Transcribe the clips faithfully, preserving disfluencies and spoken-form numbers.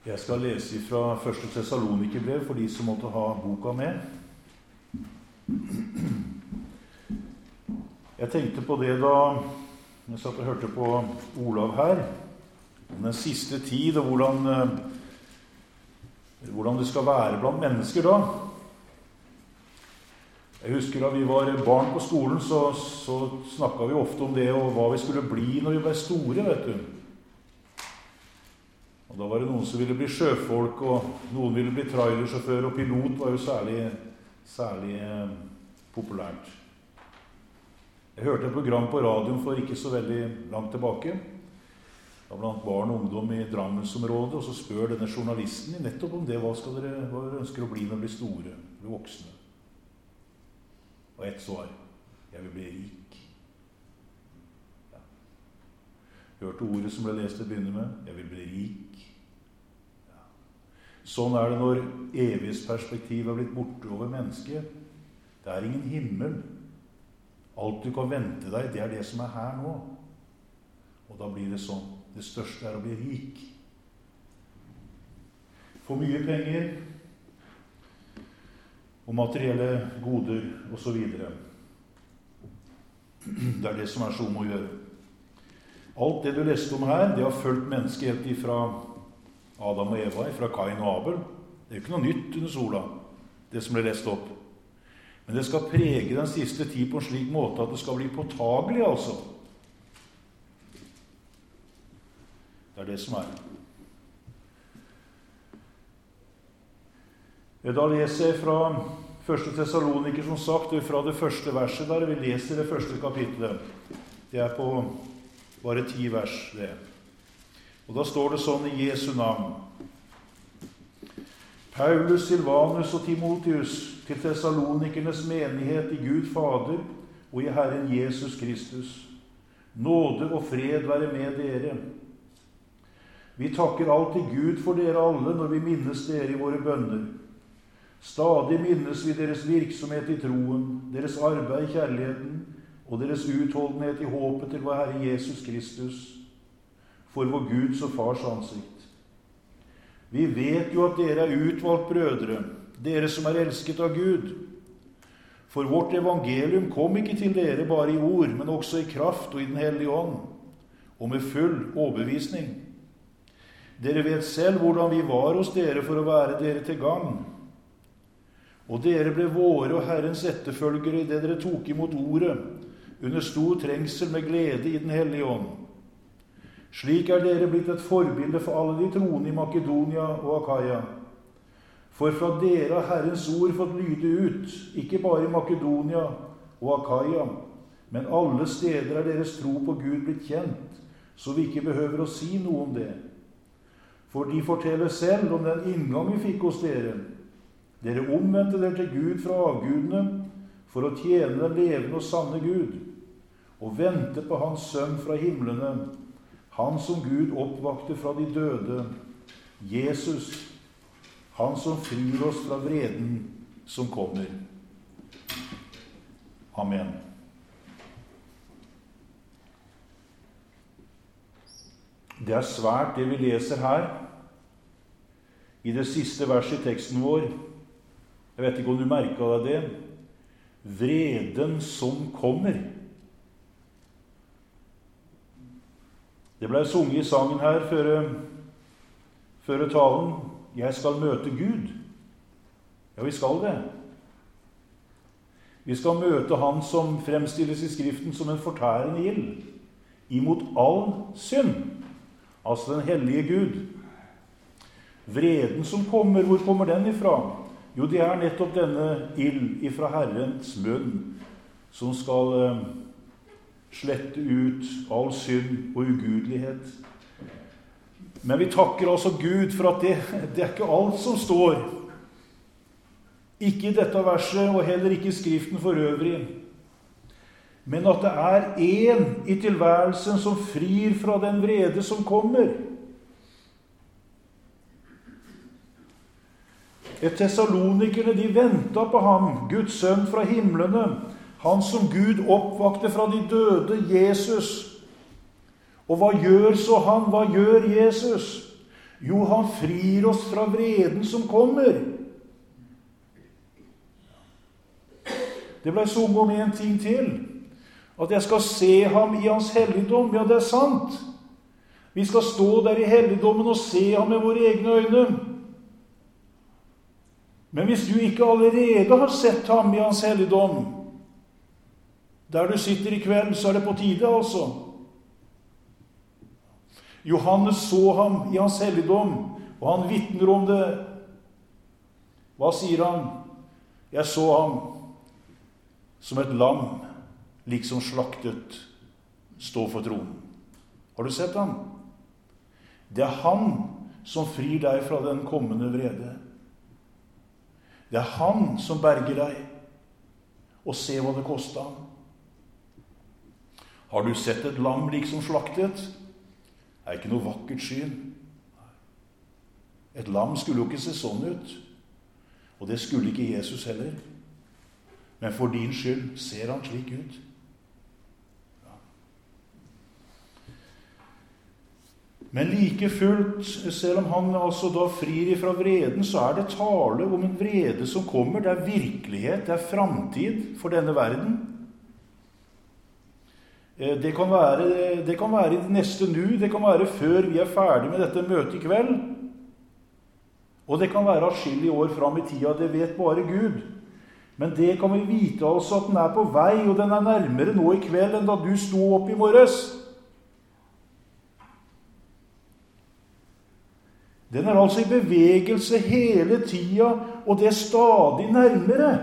Jeg skal lese fra første Tessalonikerbrev for de som måtte ha boka med. Jeg tenkte på det da jeg satt og hørte på Olav her, om den siste tid og hvordan, hvordan det skal være blant mennesker da. Jeg husker da vi var barn på skolen, så, så snakket vi ofte om det og hva vi skulle bli når vi ble store, vet du. Og da var det noen som ville bli sjøfolk, og noen ville bli trailersjåfør, og pilot var jo særlig, særlig eh, populært. Jeg hørte et program på radioen for ikke så veldig langt tilbake. Det var blant barn og ungdom i Drammensområdet, og så spør denne journalisten nettopp om det. Hva skal dere, hva dere ønsker å bli når dere blir store, blir voksne? Og ett svar: jeg vil bli rik. Ja. Hørte ordet som ble lest til å begynne med: jeg vil bli rik. Ja. Sånn er det når evighetsperspektivet er blitt borte over mennesket. Det er ingen himmel. Alt du kan vente deg, det er det som er her nå. Og da blir det sånn. Det største er å bli rik. Få mye penger og materielle goder og så videre. Det er det som er så om å gjøre. Alt det du leste om her, det har fulgt mennesket helt ifra Adam og Eva, fra Kain og Abel. Det er jo ikke noe nytt under sola, det som ble lest opp. Men det skal prege den siste tid på en slik måte at det skal bli påtagelig, altså. Det er det som er. Da leser jeg fra første Tessaloniker, som sagt, fra det første verset der. Vi leser det første kapitlet. Det er på bare ti vers, det. Og da står det sånn i Jesu navn: Paulus, Silvanus og Timotheus, til Tessalonikernes menighet i Gud Fader og i Herren Jesus Kristus. Nåde og fred være med dere. Vi takker alltid Gud for dere alle når vi minnes dere i våre bønner. Stadig minnes vi deres virksomhet i troen, deres arbeid i kjærligheten og deres utholdenhet i håpet til vår Herre Jesus Kristus, for vår Guds og Fars ansikt. Vi vet jo at dere er utvalgt brødre, dere som er elsket av Gud. For vårt evangelium kom ikke til dere bare i ord, men også i kraft og i den hellige ånd, og med full overbevisning. Dere vet selv hvordan vi var hos dere for å være dere til gagn. Og dere ble våre og Herrens etterfølgere i det dere tok imot ordet, under stor trengsel med glede i den hellige ånd. Slik er dere blitt et forbilde for alle de troende i Makedonia og Akaia. For fra dere har Herrens ord fått lyde ut, ikke bare i Makedonia og Akaia, men alle steder er deres tro på Gud blitt kjent, så vi ikke behøver å si noe om det. For de forteller selv om den inngang vi fikk hos dere. Dere omvendte dere til Gud fra avgudene for å tjene den levende og sanne Gud, og vente på hans sønn fra himlene, han som Gud oppvakte fra de døde, Jesus, han som frir oss fra vreden som kommer. Amen. Det er svært det vi leser her, i det siste verset i teksten vår. Jeg vet ikke om du merket deg det. Vreden som kommer. Det ble sunget i sangen her før, før talen: jeg skal møte Gud. Ja, vi skal det. Vi skal møte Han som fremstilles i Skriften som en fortærende ild, imot all synd, altså den hellige Gud. Vreden som kommer, hvor kommer den ifra? Jo, det er nettopp denne ild ifra Herrens munn, som skal uh, slette ut all synd og ugudelighet. Men vi takker altså Gud for at det, det er ikke alt som står. Ikke i dette verset, og heller ikke i Skriften for øvrig. Men at det er en i tilværelsen som frir fra den vrede som kommer. Et Tessalonikerne, de ventet på ham, Guds sønn fra himlene, han som Gud oppvakte fra de døde, Jesus. Og hva gjør så han? Hva gjør Jesus? Jo, han frir oss fra vreden som kommer. Det ble sunget om en ting til. At jeg skal se ham i hans helligdom. Ja, det er sant. Vi skal stå der i helligdommen og se ham med våre egne øyne. Men hvis du ikke allerede har sett ham i hans helligdom, der du sitter i kveld, så er det på tide, altså. Johannes så ham i hans helligdom, og han vitner om det. Hva sier han? Jeg så ham som et lam, liksom slaktet, stå for tronen. Har du sett ham? Det er han som frir deg fra den kommende vrede. Det er han som berger deg, og se hva det kostet ham. Har du sett et lam liksom slaktet? Det er ikke noe vakkert syn. Et lam skulle jo ikke se sånn ut, og det skulle ikke Jesus heller. Men for din skyld ser han slik ut. Ja. Men like fullt, selv om han altså da frir ifra vreden, så er det tale om en vrede som kommer. Det er virkelighet, det er framtid for denne verden. Det kan være, det kan være i det neste nu, det kan være før vi er ferdig med dette møtet i kveld. Og det kan være atskillige år fram i tida, det vet bare Gud. Men det kan vi vite altså at den er på vei, og den er nærmere nå i kveld enn da du sto opp i morges. Den er altså i bevegelse hele tida, og det er stadig nærmere.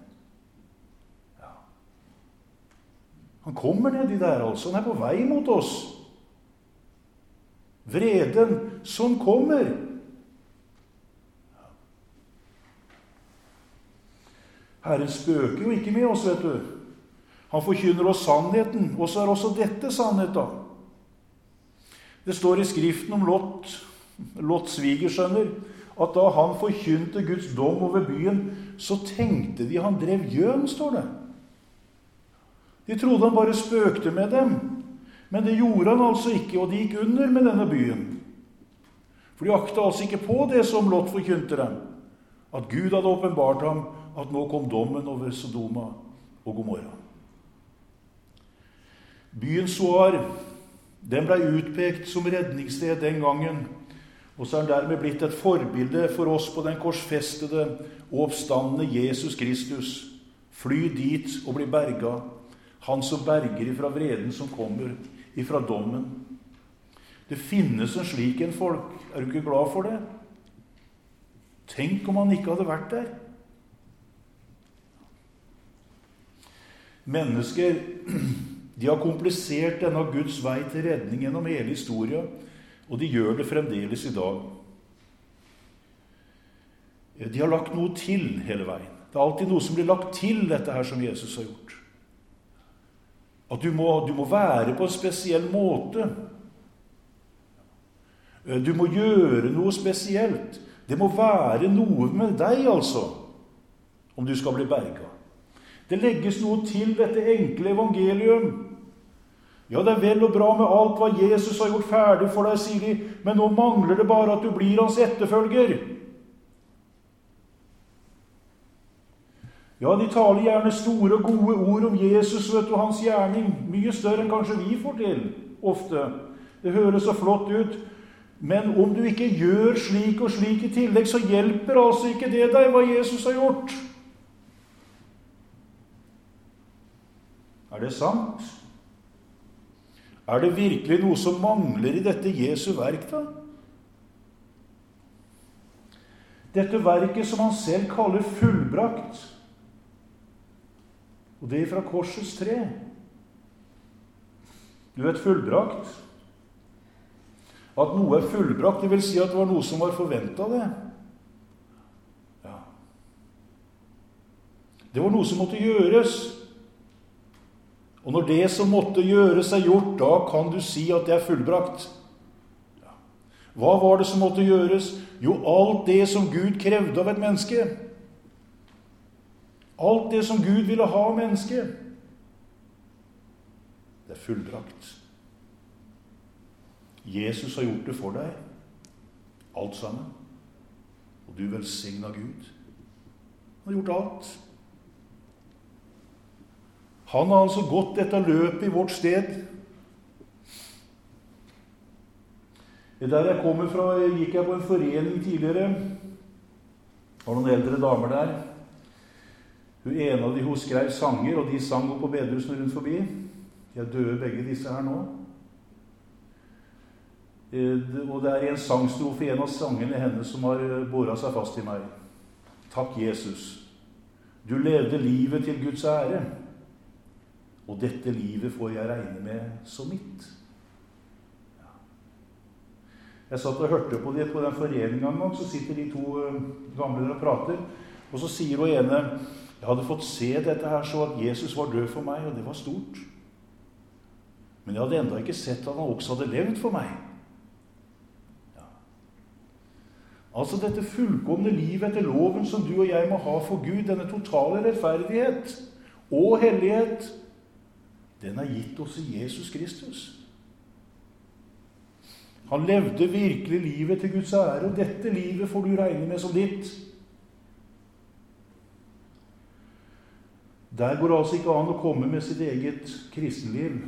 Han kommer nedi der, altså. Han er på vei mot oss. Vreden som kommer. Herren spøker jo ikke med oss, vet du. Han forkynner oss sannheten, og så er også dette sannheten. Det står i Skriften om Lot, Lots svigersønner, at da han forkynte Guds dom over byen, så tenkte de han drev gjøn, står det. De trodde han bare spøkte med dem, men det gjorde han altså ikke, og de gikk under med denne byen. For de aktet altså ikke på det som Lot forkynte dem, at Gud hadde åpenbart ham, at nå kom dommen over Sodoma og Gomorra. Byen Soar, den ble utpekt som redningssted den gangen, og så er den dermed blitt et forbilde for oss på den korsfestede og oppstandende Jesus Kristus. Fly dit og bli berget. Han som berger ifra vreden som kommer, ifra dommen. Det finnes en slik en folk. Er du ikke glad for det? Tenk om han ikke hadde vært der. Mennesker, de har komplisert denne Guds vei til redning gjennom hele historien, og de gjør det fremdeles i dag. De har lagt noe til hele veien. Det er alltid noe som blir lagt til dette her som Jesus har gjort. At du må, du må være på en spesiell måte. Du må gjøre noe spesielt. Det må være noe med deg, altså, om du skal bli berget. Det legges noe til dette enkle evangelium. Ja, det er vel og bra med alt hva Jesus har gjort ferdig for deg, sier de, men nå mangler det bare at du blir hans etterfølger. Ja, de taler gjerne store og gode ord om Jesus, vet du, hans gjerning. Mye større enn kanskje vi får til, ofte. Det høres så flott ut. Men om du ikke gjør slik og slik i tillegg, så hjelper altså ikke det deg hva Jesus har gjort. Er det sant? Er det virkelig noe som mangler i dette Jesu verk, da? Dette verket som han selv kaller fullbrakt, og det er fra korsets tre. Du vet, fullbrakt. At noe er fullbrakt, det vil si at det var noe som var forventet av det. Ja. Det var noe som måtte gjøres. Og når det som måtte gjøres er gjort, da kan du si at det er fullbrakt. Ja. Hva var det som måtte gjøres? Jo, alt det som Gud krevde av et menneske. Alt det som Gud ville ha av mennesket. Det er fullbrakt. Jesus har gjort det for deg. alt sammen. Og du velsigner Gud. Han har gjort alt. Han har altså gått dette løpet i vårt sted. Der jeg kommer fra, gikk jeg på en forening tidligere. Det var noen eldre damer der. Hun ene av de hun skrev sanger, og de sang opp på bedehusene rundt forbi. De er døde begge disse her nå. Og det er en sangstrofe i en av sangene hennes som har båret seg fast i meg. Takk, Jesus. Du levde livet til Guds ære. Og dette livet får jeg regne med som mitt. Ja. Jeg satt og hørte på det på den foreningen en gang, så sitter de to gamle der og prater, og så sier hun ene, jeg hadde fått se dette her så at Jesus var død for meg, og det var stort. Men jeg hadde enda ikke sett at han også hadde levd for meg. Ja. Altså dette fullkomne liv etter loven som du og jeg må ha for Gud, denne totale rettferdighet og hellighet, den er gitt oss i Jesus Kristus. Han levde virkelig livet til Guds ære, og dette livet får du regne med som ditt. Der går det altså ikke an å komme med sitt eget kristenliv.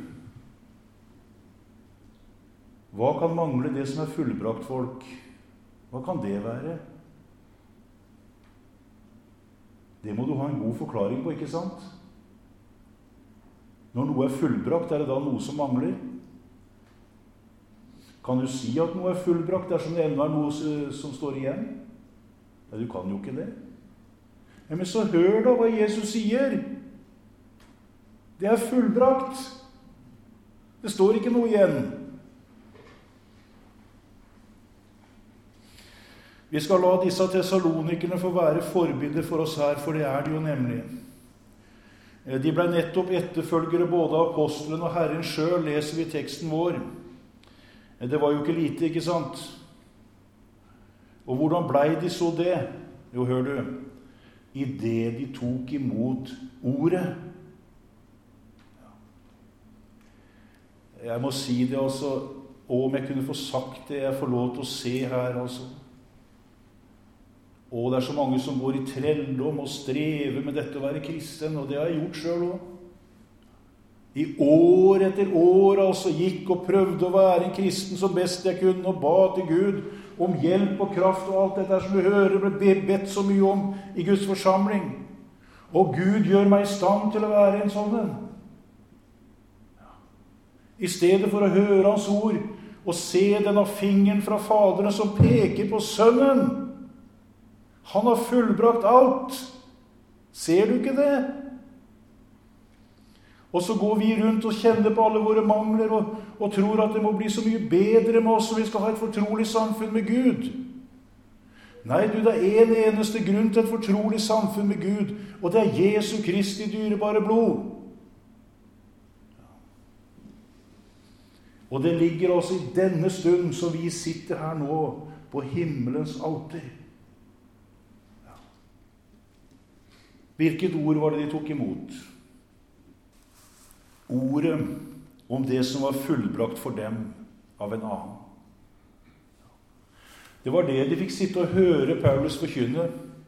Hva kan mangle det som er fullbrakt, folk? Hva kan det være? Det må du ha en god forklaring på, ikke sant? Når noe er fullbrakt, er det da noe som mangler? Kan du si at noe er fullbrakt dersom det enda er noe som står igjen? Nei, du kan jo ikke det. Ja, men så hør da hva Jesus sier. Det er fullbrakt. Det står ikke noe igjen. Vi skal la disse Thessalonikerne få være forbilder for oss her, for det er de jo nemlig. De ble nettopp etterfølgere både av apostelen og Herren selv, leser vi teksten vår. Det var jo ikke lite, ikke sant? Og hvordan ble de så det? Jo, hør du, i det de tok imot ordet. Jeg må si det altså, og om jeg kunne få sagt det, jeg får lov til å se her altså. Og det er så mange som går i trelldom og strever med dette å være kristen, og det har jeg gjort selv også. I år etter år altså gikk og prøvde å være en kristen så best jeg kunne, og ba til Gud om hjelp og kraft og alt dette som vi hører ble bedt så mye om i Guds forsamling. Og Gud gjør meg i stand til å være en sånn en. I stedet for å høre hans ord og se denne fingeren fra Faderen som peker på Sønnen. Han har fullbrakt alt. Ser du ikke det? Og så går vi rundt og kjenner på alle våre mangler og, og tror at det må bli så mye bedre med oss, og vi skal ha et fortrolig samfunn med Gud. Nei, du, det er en eneste grunn til et fortrolig samfunn med Gud, og det er Jesu Kristi dyrebare blod. Og det ligger også i denne stund som vi sitter her nå på himmelens alter. Hvilket ord var det de tok imot? Ordet om det som var fullbrakt for dem av en annen. Det var det de fikk sitte og høre Paulus forkynne.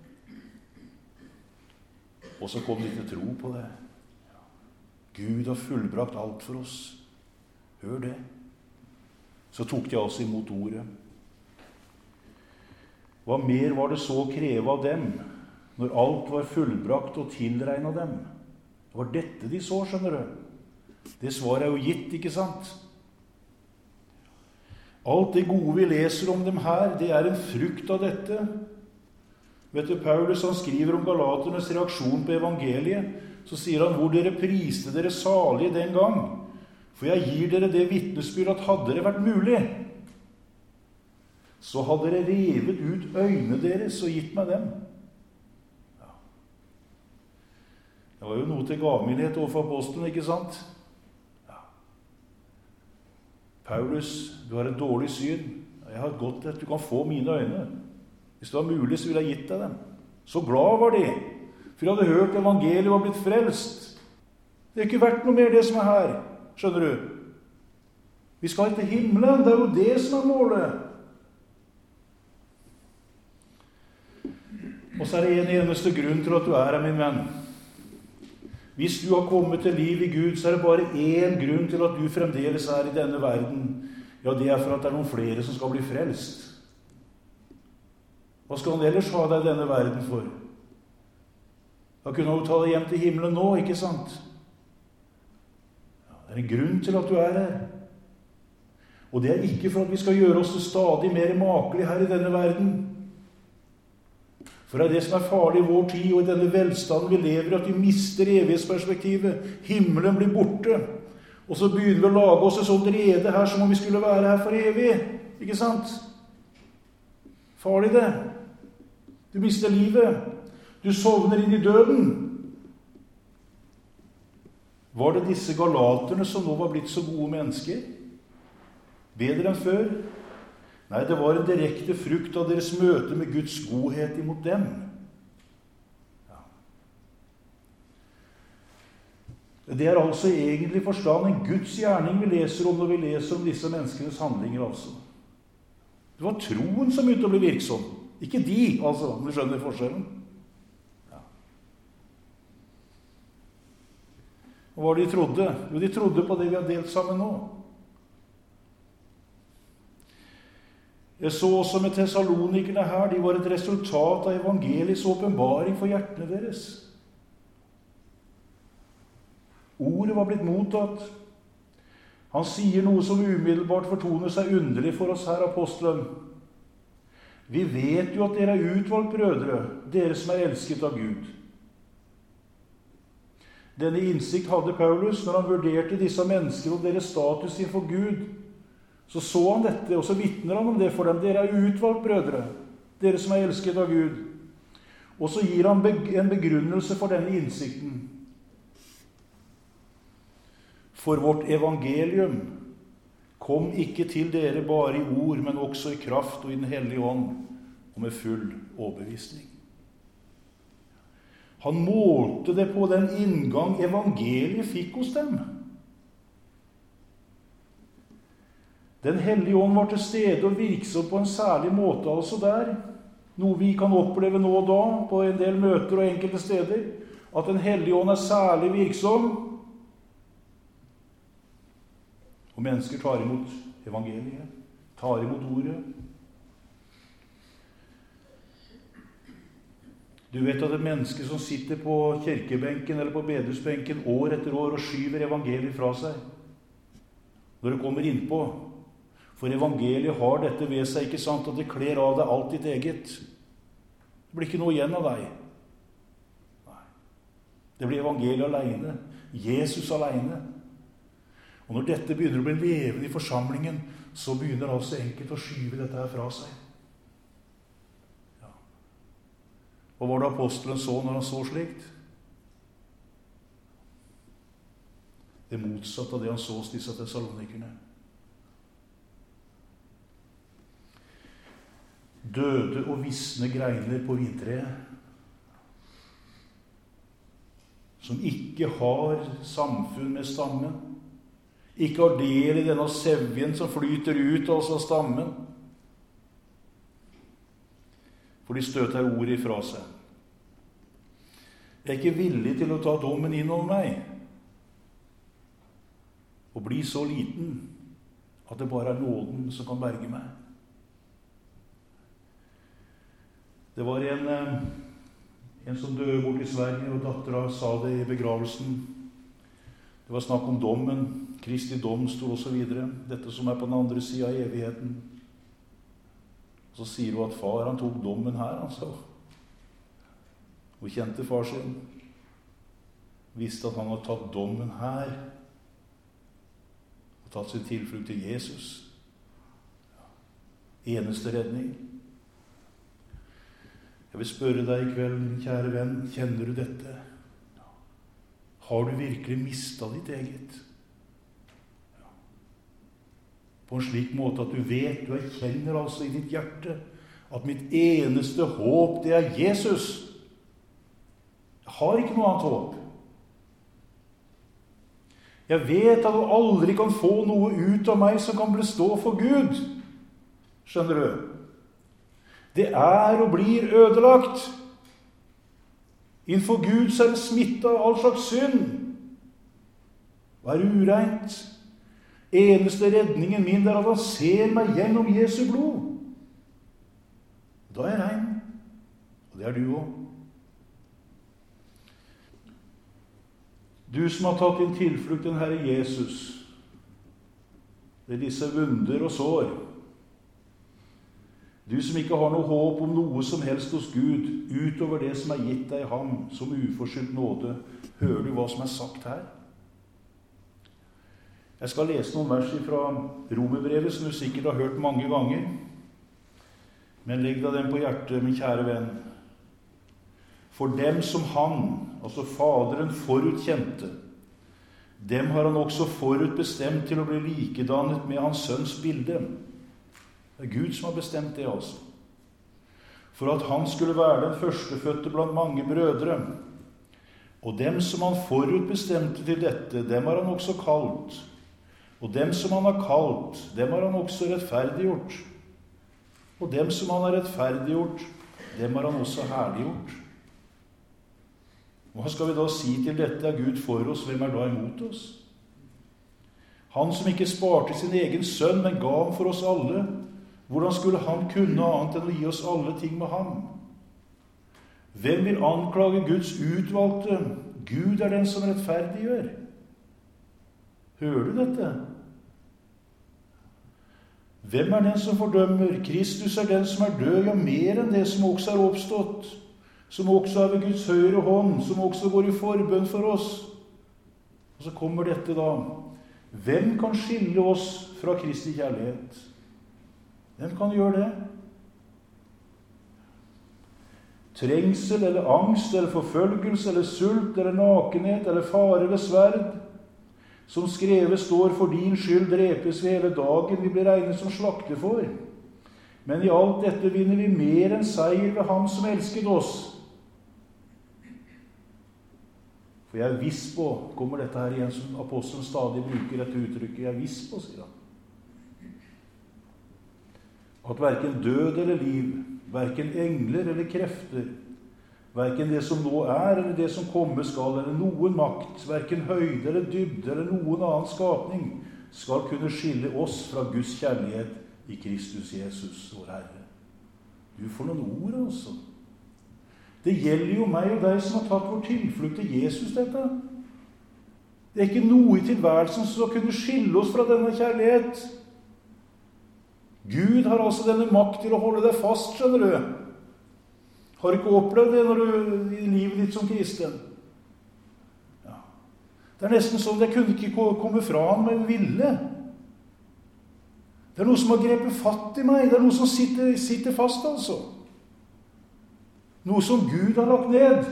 Og så kom de til tro på det. Gud har fullbrakt alt for oss. Hør det. Så tok de altså imot ordet. Hva mer var det så å kreve av dem, når alt var fullbrakt og tilregnet dem? Det var dette de så, skjønner du. Det svaret er jo gitt, ikke sant? Alt det gode vi leser om dem her, det er en frukt av dette. Vet du, Paulus han skriver om galaternes reaksjon på evangeliet, så sier han, hvor dere priste dere salige den gang, for jeg gir dere det vitnesbyrd at hadde det vært mulig, så hadde dere revet ut øynene deres og gitt meg dem. Ja. Det var jo noe til gavmildhet overfor apostelen, ikke sant? Ja. Paulus, du har et dårlig syn. Jeg har godt at du kan få mine øyne. Hvis det var mulig, så ville jeg gitt deg dem. Så glad var de, for de hadde hørt evangeliet var blitt frelst. Det er ikke vært noe mer det som er her, skjønner du? Vi skal til himmelen, det er jo det som er målet. Og så er det en eneste grunn til at du er her, min venn. Hvis du har kommet til liv i Gud, så er det bare én grunn til at du fremdeles er i denne verden. Ja, det er for at det er noen flere som skal bli frelst. Hva skal han ellers ha deg i denne verden for? Da kunne han jo ta deg hjem til himmelen nå, ikke sant? Ja, det er en grunn til at du er her. Og det er ikke for at vi skal gjøre oss stadig mer makelig her i denne verden. For det er det som er farlig i vår tid, og i denne velstanden vi lever i, at vi mister evighetsperspektivet. Himmelen blir borte. Og så begynner vi å lage oss et sånt rede her som om vi skulle være her for evig. Ikke sant? Farlig det. Du mister livet. Du sovner inn i døden. Var det disse galaterne som nå var blitt så gode mennesker? Bedre enn før? Nei, det var en direkte frukt av deres møte med Guds godhet imot dem. Ja. Det er altså egentlig forstand en Guds gjerning vi leser om når vi leser om disse menneskenes handlinger, altså. Det var troen som begynte å bli virksom. Ikke de, altså, om du skjønner forskjellen. Ja. Og hva var det de trodde? Jo, de trodde på det vi har delt sammen nå. Jeg så også med Thessalonikerne her, de var et resultat av evangeliets åpenbaring for hjertene deres. Ordet var blitt mottatt. Han sier noe som umiddelbart fortoner seg underlig for oss her, apostelen. Vi vet jo at dere er utvalgt brødre, dere som er elsket av Gud. Denne innsikt hadde Paulus når han vurderte disse mennesker og deres status innenfor Gud. Så så han dette, og så vittner han om det for dem. Dere er utvalgt brødre, dere som er elsket av Gud. Og så gir han en begrunnelse for denne innsikten. For vårt evangelium kom ikke til dere bare i ord, men også i kraft og i den hellige ånd, og med full overbevisning. Han målte det på den inngang evangeliet fikk hos dem. Den hellige ånd var til stede og virksom på en særlig måte altså der. Noe vi kan oppleve nå og da på en del møter og enkelte steder. At den hellige ånd er særlig virksom. Og mennesker tar imot evangeliet. Tar imot ordet. Du vet at et menneske som sitter på kirkebenken eller på bedehusbenken år etter år og skyver evangeliet fra seg. Når det kommer innpå. For evangeliet har dette ved seg, ikke sant, at det kler av deg alt ditt eget. Det blir ikke noe igjen av deg. Nei. Det blir evangeliet alene. Jesus alene. Og når dette begynner å bli levende i forsamlingen, så begynner altså enkelt å skyve dette her fra seg. Ja. Og hva var det apostelen så når han så slikt? Det motsatte av det han så hos disse Thessalonikerne. Døde og visne greiner på vintreet, som ikke har samfunn med stammen, ikke har del i denne sevjen som flyter ut altså av stammen, for de støter ordet ifra seg. Jeg er ikke villig til å ta dommen inn over meg, og bli så liten at det bare er nåden som kan berge meg. Det var en, en som døde bort i Sverige, og datteren sa det i begravelsen. Det var snakk om dommen, Kristi domstol og så videre. Dette som er på den andre siden av evigheten. Og så sier hun at far, han tok dommen her, han sa. Hun kjente far sin. Visste at han hadde tatt dommen her. Og tatt sin tilflukt til Jesus. Eneste redning. Jeg vil spørre deg i kveld, min kjære venn, kjenner du dette? Har du virkelig mistet ditt eget? Ja. På en slik måte at du vet, du erkjenner altså i ditt hjerte, at mitt eneste håp, det er Jesus. Jeg har ikke noe annet håp. Jeg vet at du aldri kan få noe ut av meg som kan bestå for Gud. Skjønner du? Det er og blir ødelagt. Innenfor Gud så er det smittet av all slags synd. Og er ureint. Eneste redningen min er at han ser meg gjennom Jesu blod. Da er jeg rein. Og det er du også. Du som har tatt din tilflukt den Herre Jesus, ved disse vunder og sår. Du som ikke har noe håp om noe som helst hos Gud, utover det som er gitt deg ham som uforskyldt nåde. Hører du hva som er sagt her? Jeg skal lese noen vers fra Romerbrevet som du sikkert har hørt mange ganger. Men legg deg dem på hjertet, min kjære venn. For dem som han, altså Faderen, forutkjente, dem har han også forutbestemt til å bli likedannet med hans sønns bilde. Det er Gud som har bestemt det altså. For at han skulle være den førstefødte blant mange brødre. Og dem som han forutbestemte til dette, dem har han også kalt. Og dem som han har kalt, dem har han også rettferdiggjort. Og dem som han har rettferdiggjort, dem har han også herliggjort. Hva skal vi da si til dette? Er Gud for oss, hvem er da imot oss? Han som ikke sparte sin egen sønn, men ga ham for oss alle, hvordan skulle han kunne annet enn å gi oss alle ting med ham? Hvem vil anklage Guds utvalgte? Gud er den som rettferdiggjør. Hører du dette? Hvem er den som fordømmer? Kristus er den som er død, ja, mer enn det som også er oppstått, som også er ved Guds høyre hånd, som også går i forbønn for oss. Og så kommer dette da. Hvem kan skille oss fra Kristi kjærlighet? Hvem kan gjøre det? Trengsel eller angst eller forfølgelse eller sult eller nakenhet eller fare eller sverd, som skrevet står, for din skyld drepes vi hele dagen, vi blir regnet som slaktefår. Men i alt dette vinner vi mer enn seier ved ham som elsket oss. For jeg er viss på, kommer dette her igjen som apostelen stadig bruker dette uttrykket, jeg er viss på, sier han. At hverken død eller liv, hverken engler eller krefter, hverken det som nå er eller det som komme skal, eller noen makt, hverken høyde eller dybde eller noen annen skapning, skal kunne skille oss fra Guds kjærlighet i Kristus Jesus, vår Herre. Du får noen ord, altså. Det gjelder jo meg og deg som har tatt vår tilflukt til Jesus, dette. Det er ikke noe i tilværelsen som skal kunne skille oss fra denne kjærlighet. Gud har altså denne makt til å holde deg fast, skjønner du. Har du ikke opplevd det når du, i livet ditt som kristen? Ja. Det er nesten sånn at jeg kunne ikke komme fra han med vilje. Det er noe som har grepet fatt i meg. Det er noe som sitter, sitter fast, altså. Noe som Gud har lagt ned.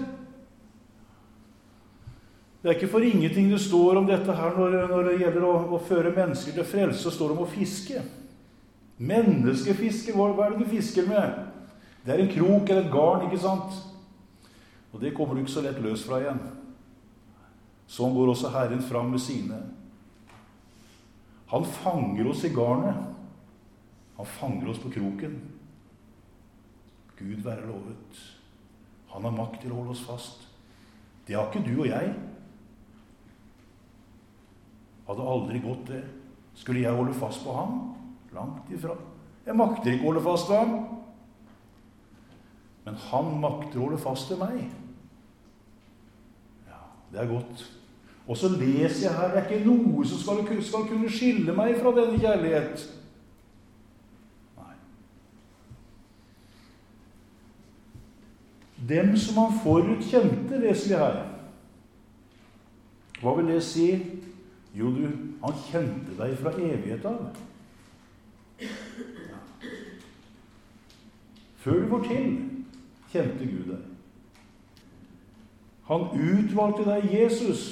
Det er ikke for ingenting det står om dette her når, når det gjelder å, å føre mennesker til frelse, så står det om å fiske. Menneskefiske, hva, hva er det du fisker med? Det er en krok eller et garn, ikke sant? Og det kommer du ikke så lett løs fra igjen. Sånn går også Herren fram med sine. Han fanger oss i garnet. Han fanger oss på kroken. Gud være lovet. Han har makt til å holde oss fast. Det har ikke du og jeg. Hadde aldri gått det. Skulle jeg holde fast på ham? Langt ifra. Jeg makter ikke holde fast på ham. Men han makter å holde fast til meg. Ja, det er godt. Og så leser jeg her, det er ikke noe som skal, skal kunne skille meg fra denne kjærlighet. Nei. Dem som han forutkjente, leser vi her. Hva vil det si? Jo, du, han kjente deg fra evighet av. Ja. Før du var til, kjente Gud deg. Han utvalgte deg, Jesus,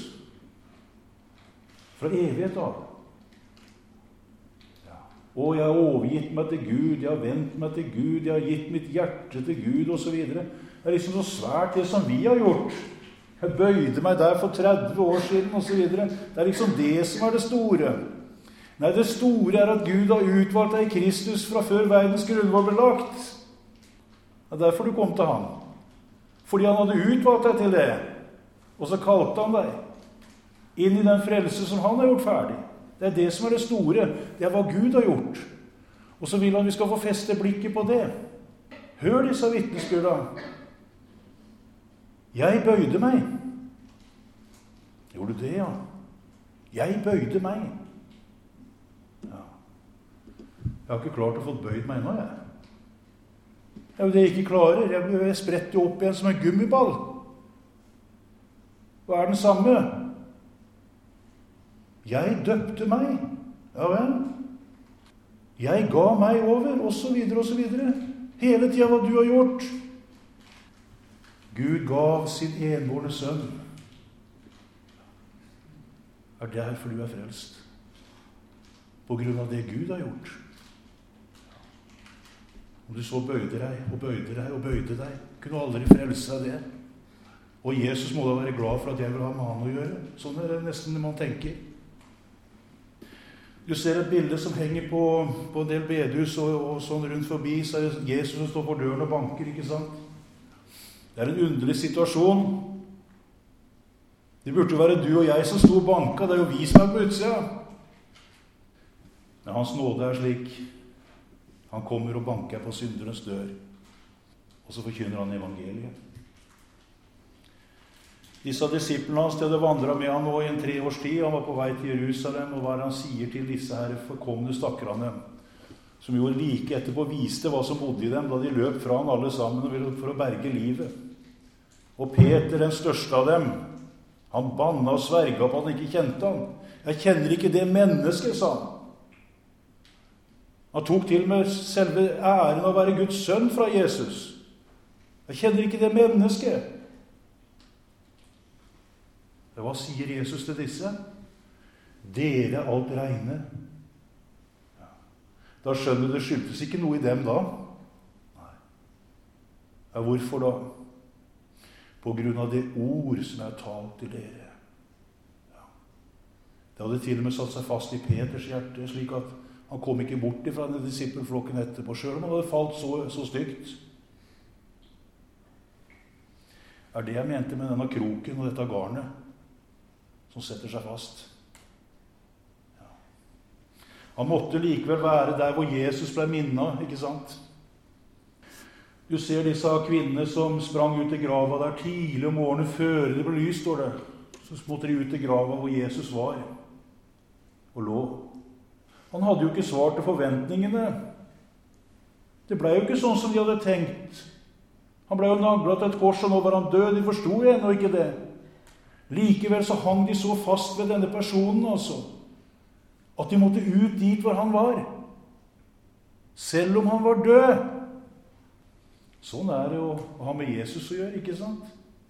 fra evighet av. Ja. Og jeg har overgitt meg til Gud, jeg har vendt meg til Gud, jeg har gitt mitt hjerte til Gud, og så videre. Det er liksom så svært det som vi har gjort. Jeg bøyde meg der for tretti år siden, og så videre. Det er liksom det som er det store. Nei, det store er at Gud har utvalgt deg i Kristus fra før verdens grunnvoll ble lagt. Det er derfor du kom til ham. Fordi han hadde utvalgt deg til det. Og så kalte han deg inn i den frelse som han har gjort ferdig. Det er det som er det store. Det er hva Gud har gjort. Og så vil han vi skal få feste blikket på det. Hør disse vitnesbyrdene. Jeg bøyde meg. Gjorde du det, ja? Jeg bøyde meg. Ja. Jeg har ikke klart å få bøyd meg ennå, jeg. Det er jo det jeg ikke klarer. Jeg spretter jo opp igjen som en gummiball. Hva er den samme? Jeg døpte meg. Ja vel. Jeg ga meg over, og så videre, og så videre. Hele tiden hva du har gjort. Gud gav sin enbårne sønn. Er derfor du er frelst. På grunn av det Gud har gjort. Om du så bøyde deg, og bøyde deg, og bøyde deg, kunne aldri frelse deg det. Og Jesus må da være glad for at jeg vil ha med han å gjøre. Sånn er det nesten man tenker. Du ser et bilde som henger på, på en del bedehus, og, og sånn rundt forbi, så er det Jesus som står på døren og banker, ikke sant? Det er en underlig situasjon. Det burde være du og jeg som sto og banka, det er jo vi som er på utsida. Men hans nåde er slik. Han kommer og banker på synderens dør, og så forkynner han evangeliet. Disse disiplene hans hadde vandret med han nå i en tre års tid. Han var på vei til Jerusalem, og hva han sier til disse her forkomne stakkrene, som jo like etterpå viste hva som bodde i dem, da de løp fra han alle sammen for å berge livet. Og Peter, den største av dem, han banna og sverga på at han ikke kjente han. Jeg kjenner ikke det mennesket, sa han. Han tok til med selve æren av å være Guds sønn fra Jesus. Jeg kjenner ikke det mennesket. Hva sier Jesus til disse? Dere alt regne. Ja. Da skjønner du, det skyldtes ikke noe i dem da. Nei. Ja, hvorfor da? På grunn av det ord som er talt til dere. Ja. Det hadde til og med satt seg fast i Peters hjerte, slik at han kom ikke bort fra denne disippelflokken etterpå, selv om han hadde falt så, så stygt. Er det jeg mente med denne kroken og dette garnet som setter seg fast? Ja. Han måtte likevel være der hvor Jesus ble minnet, ikke sant? Du ser disse kvinnene som sprang ut i grava der tidlig om morgenen før det ble lyst, står det. Så måtte de ut i grava hvor Jesus var og lå. Han hadde jo ikke svart til forventningene. Det ble jo ikke sånn som de hadde tenkt. Han ble jo naglet til et kors, og nå var han død. De forstod jo ennå ikke det. Likevel så hang de så fast ved denne personen, altså, at de måtte ut dit hvor han var. Selv om han var død. Sånn er det å ha med Jesus å gjøre, ikke sant?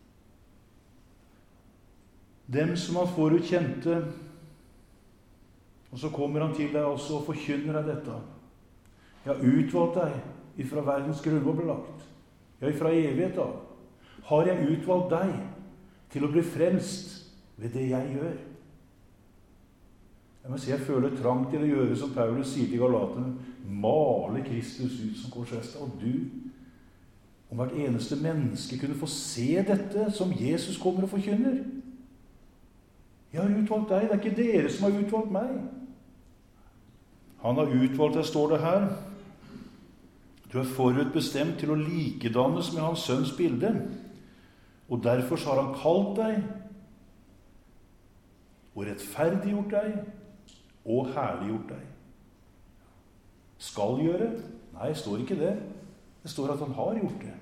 Dem som han forut kjente. Og så kommer han til deg også og forkynner deg dette. Jeg har utvalgt deg ifra verdens grunnvoll ble lagt. Ja, ifra evighet av. Har jeg utvalgt deg til å bli frelst ved det jeg gjør? Jeg må si, jeg føler trang til å gjøre som Paulus sier til Galaterne, male Kristus ut som korsfestet. Og du, om hvert eneste menneske kunne få se dette som Jesus kommer og forkynner. Jeg har utvalgt deg, det er ikke dere som har utvalgt meg. Han har utvalgt deg, står det her. Du er forutbestemt til å likedannes med hans sønns bilde, og derfor har han kalt deg, og rettferdiggjort deg, og herliggjort deg. Skal gjøre? Nei, det står ikke det. Det står at han har gjort det.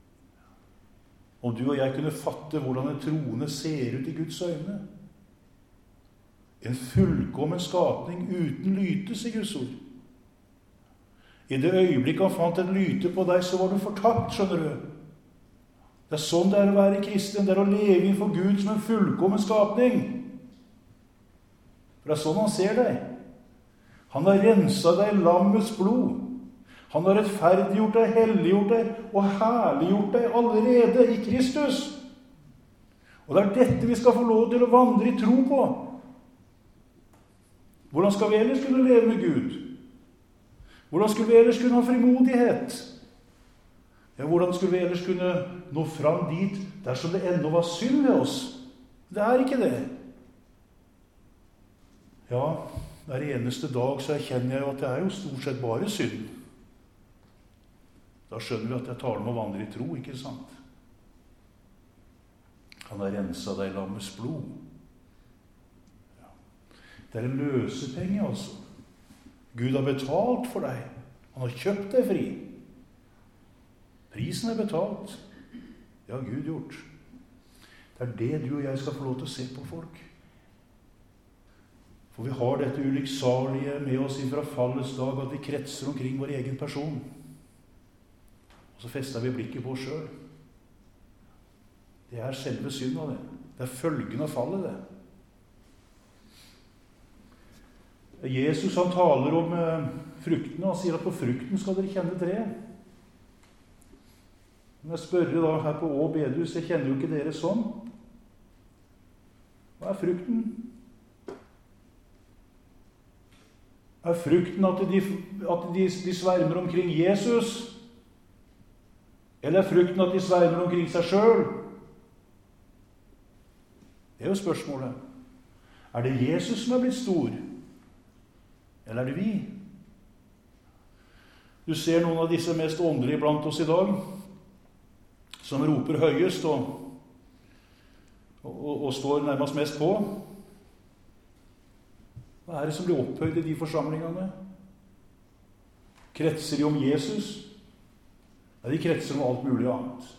Om du og jeg kunne fatte hvordan en troende ser ut i Guds øyne, en fullkommen skapning uten lyte, sier Guds ord. I det øyeblikket han fant en lyte på deg, så var du fortapt, skjønner du. Det er sånn det er å være kristen, det er å leve innenfor Gud som en fullkommen skapning. For det er sånn han ser deg. Han har renset deg lammets blod. Han har rettferdiggjort deg, helliggjort deg og herliggjort deg allerede i Kristus. Og det er dette vi skal få lov til å vandre i tro på. Hvordan skal vi ellers kunne leve med Gud? Hvordan skulle vi ellers kunne ha frimodighet? Ja, hvordan skulle vi ellers kunne nå fram dit dersom det ennå var synd ved oss? Det er ikke det. Ja, hver eneste dag så erkjenner jeg jo at det er jo stort sett bare synd. Da skjønner vi at jeg taler om å vandre i tro, ikke sant? Han har renset deg i lammets blod. Ja. Det er en løsepenge, altså. Gud har betalt for deg. Han har kjøpt deg fri. Prisen er betalt. Det har Gud gjort. Det er det du og jeg skal få lov til å se på folk. For vi har dette ulykksalige med oss fra fallets dag, at vi kretser omkring vår egen person. Og så fester vi blikket på oss selv. Det er selve synd av det. Det er følgen av fallet, det. Jesus han taler om eh, fruktene. Han sier at på frukten skal dere kjenne treet. Men jeg spør da her på Å bedehus, jeg kjenner jo ikke dere sånn. Hva er frukten? Er frukten at de, at de, de svermer omkring Jesus? Eller er frukten at de svermer omkring seg selv? Det er jo spørsmålet. Er det Jesus som er blitt stor? Eller er det vi? Du ser noen av disse mest åndelige blant oss i dag, som roper høyest og, og, og står nærmest mest på. Hva er det som blir opphøyd i de forsamlingene? Kretser de om Jesus? Nei, de kretser om alt mulig annet.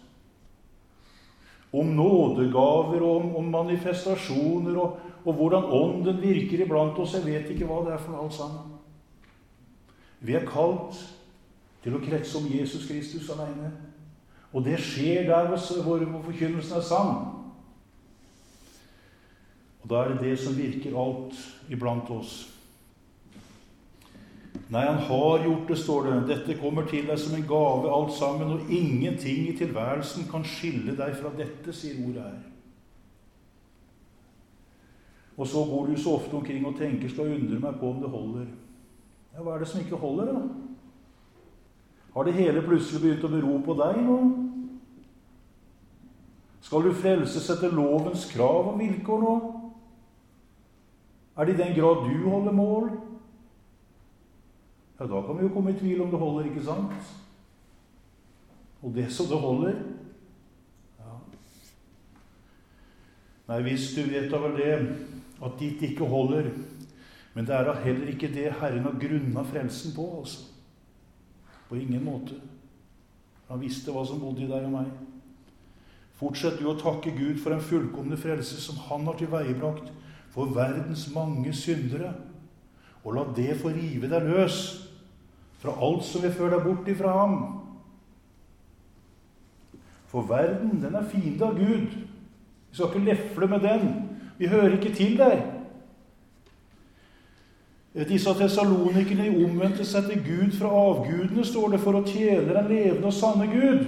Om nådegaver, og om, om manifestasjoner, og, og hvordan ånden virker iblant oss. Jeg vet ikke hva det er for alt sammen. Vi er kalt til å kretse om Jesus Kristus alene. Og det skjer der hvor, hvor forkynnelsen er sann. Og da er det det som virker alt iblant oss. Nei, han har gjort det, står det. Dette kommer til deg som en gave alt sammen, og ingenting i tilværelsen kan skille deg fra dette, sier ordet her. Og så går du så ofte omkring og tenker, skal undre meg på om det holder. Ja, hva er det som ikke holder da? Har det hele plutselig begynt å bero på deg nå? Skal du frelses etter lovens krav og vilkår nå? Er det i den grad du holder mål? Ja, da kan vi jo komme i tvil om det holder, ikke sant? Og det så det holder. Ja. Nei, hvis du vet da vel det, at ditt ikke holder, men det er da heller ikke det Herren har grunnet frelsen på, altså. På ingen måte. Han visste hva som bodde i deg og meg. Fortsett du å takke Gud for en fullkomne frelse som han har tilveiebrakt for verdens mange syndere, og la det få rive deg løs fra alt som vil føre deg bort ifra ham. For verden, den er fiende av Gud. Vi skal ikke lefle med den. Vi hører ikke til der. Disse tessalonikerne omvendte seg til Gud fra avgudene, står det, for å tjene den levende og sanne Gud.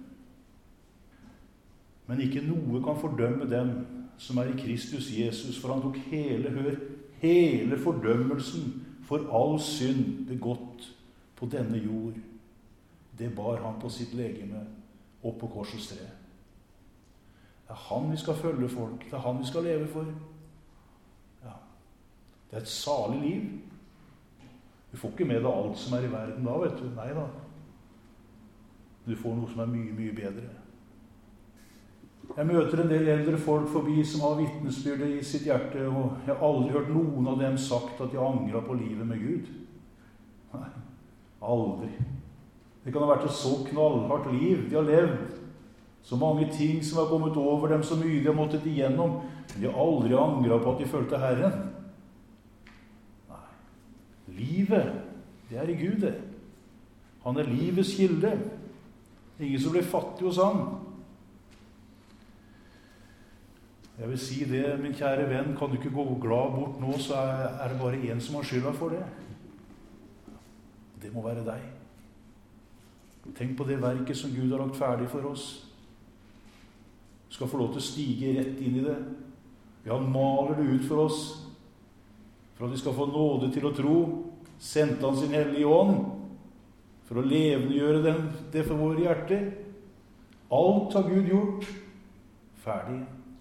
Men ikke noe kan fordømme dem som er i Kristus Jesus, for han tok hele, hør, hele fordømmelsen for all synd begått på denne jord. Det bar han på sitt legeme opp på korsets tre. Det er han vi skal følge, folk. Det er han vi skal leve for. Ja. Det er et salig liv. Du får ikke med deg alt som er i verden da, vet du. Nei da. Du får noe som er mye, mye bedre. Jeg møter en del eldre folk forbi som har vitnesbyrde i sitt hjerte, og jeg har aldri hørt noen av dem sagt at de angret på livet med Gud. Nei, aldri. Det kan ha vært et så knallhardt liv de har levd. Så mange ting som har kommet over dem, så mye de har måttet igjennom. Men de har aldri angret på at de følte Herren. Nei. Livet, det er i Gud, det. Han er livets kilde. Ingen som blir fattig hos han. Jeg vil si det, min kjære venn, kan du ikke gå glad bort nå, så er det bare en som har skylda for det. Det må være deg. Tenk på det verket som Gud har lagt ferdig for oss. Du skal få lov til å stige rett inn i det. Ja, han maler det ut for oss, for at vi skal få nåde til å tro. Sendte han sin hellige ånd for å levendegjøre det for våre hjerter. Alt har Gud gjort. Ferdig.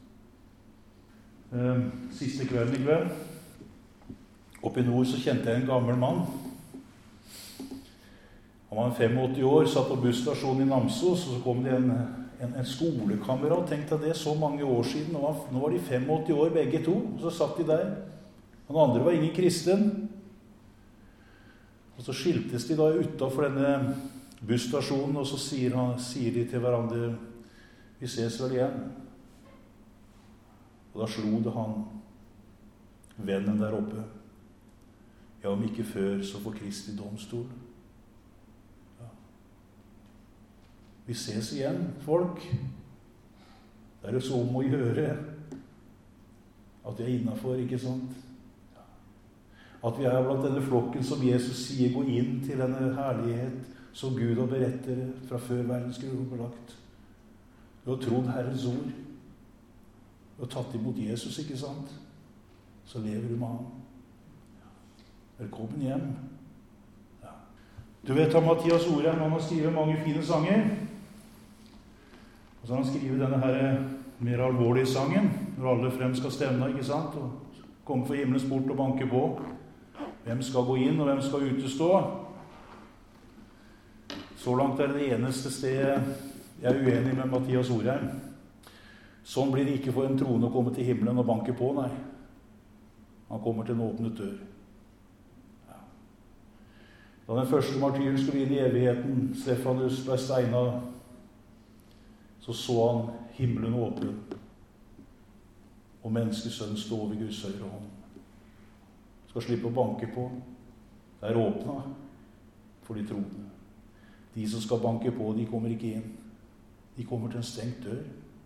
Siste kvelden i kveld, oppe i nord, så kjente jeg en gammel mann. Han var femogåtti år, satt på busstasjonen i Namsos, og så kom det en, en, en skolekamerat. Tenkte jeg det, så mange år siden. Nå var, nå var de femogåtti år begge to, og så satt de der. Den andre var ingen kristen. Og så skiltes de da utenfor denne busstasjonen, og så sier, han, sier de til hverandre, vi ses vel igjen. Og da slo det han, vennen der oppe. Ja, om ikke før, så for Kristi domstol. Ja. Vi ses igjen, folk. Det er jo så om å gjøre at vi er innenfor, ikke sant? Ja. At vi er blant denne flokken som Jesus sier, gå inn til denne herlighet som Gud har berettere fra før verdens grunnlagt. Du har trodd Herrens ord. Du har tatt imot Jesus, ikke sant? Så lever du med ham. Velkommen hjem. Ja. Du vet at Mathias Orheim, han har skrevet mange fine sanger. Og så har han skrevet denne her mer alvorlige sangen, når alle frem skal stevne, ikke sant? Og komme for himmelens port og banke på. Hvem skal gå inn, og hvem skal utestå? Så langt er det eneste stedet jeg er uenig med Mathias Orheim. Sånn blir det ikke for en troende å komme til himmelen og banke på, nei. Han kommer til en åpnet dør. Ja. Da den første martyren skulle inn i evigheten, Stefanus ble steinet, så så han himmelen åpen, og menneskesønnen stå ved Guds høyre hånd. Skal slippe å banke på. Det er åpnet for de troende. De som skal banke på, de kommer ikke inn. De kommer til en stengt dør.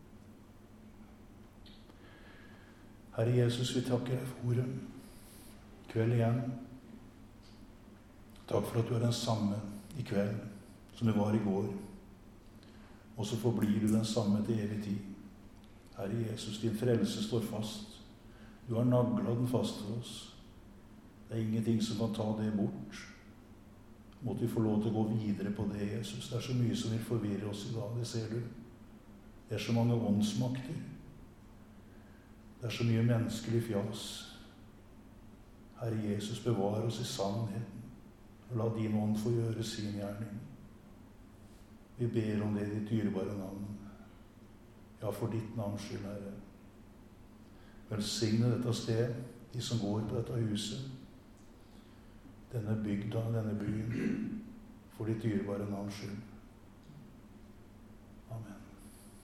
Herre Jesus, vi takker deg for ordet. Kveld igjen. Takk for at du er den samme i kveld som du var i går. Og så forblir du den samme til evig tid. Herre Jesus, din frelse står fast. Du har naglet den fast for oss. Det er ingenting som kan ta det bort. Måtte vi få lov til å gå videre på det, Jesus. Det er så mye som vil forvirre oss i dag, det ser du. Det er så mange åndsmakter. Det er så mye menneskelig fjas. Herre Jesus, bevar oss i sannheten, og la din ånd få gjøre sin gjerning. Vi ber om det i ditt dyrebare navn. Ja, for ditt navns skyld, Herre. Velsigne dette sted, de som går på dette huset, denne bygda, denne byen, for ditt dyrebare navns skyld. Amen.